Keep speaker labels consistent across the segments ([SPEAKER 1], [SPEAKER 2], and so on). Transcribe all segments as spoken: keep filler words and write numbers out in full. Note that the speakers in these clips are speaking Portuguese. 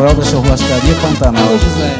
[SPEAKER 1] Manuel da Churrascaria Pantanal.
[SPEAKER 2] Alô, José.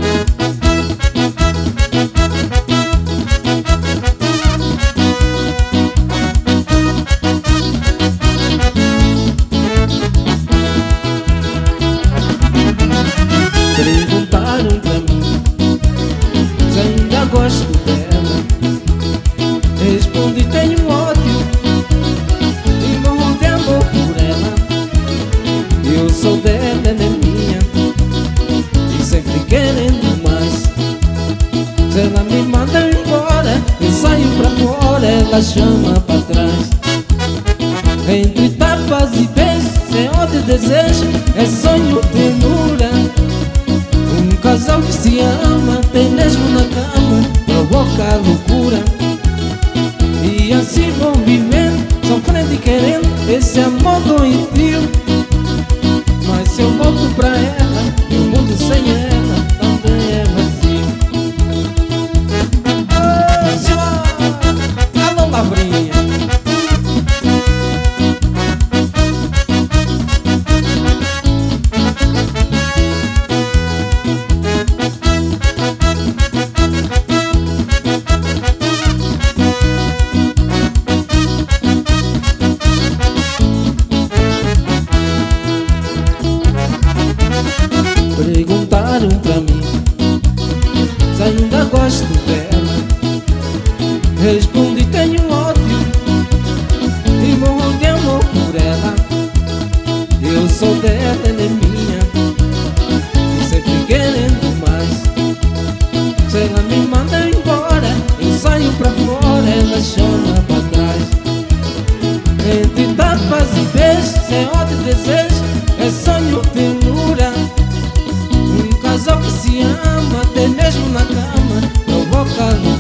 [SPEAKER 3] Perguntaram pra mim se ainda gosto dela. Respondi: tenho ódio e morro de amor por ela. Eu sou dela, ela é minha, e sempre querendo mais. Se ela me manda embora, eu saio pra fora, ela chama pra trás. Entre tapas e beijos, é ódio e desejo, é sonho, ternura. Um casal que se ama, tem mesmo na cama, provoca loucura. E assim vão vivendo, sofrendo e querendo esse amor doentio. Mas se eu volto pra ela, o mundo sem ela também é vazio. Oh, senhora! Alô, Lavrinha! Perguntaram pra mim se ainda gosto dela. Respondi: tenho ódio e morro de amor por ela. Eu sou dela, ela é minha, e sempre querendo mais. Se ela me manda embora, eu saio pra fora, ela chama pra trás. Entre tapas e beijos, é ódio e desejo, é sonho, ternura. Um casal que se ama, até mesmo na cama, provoca loucura.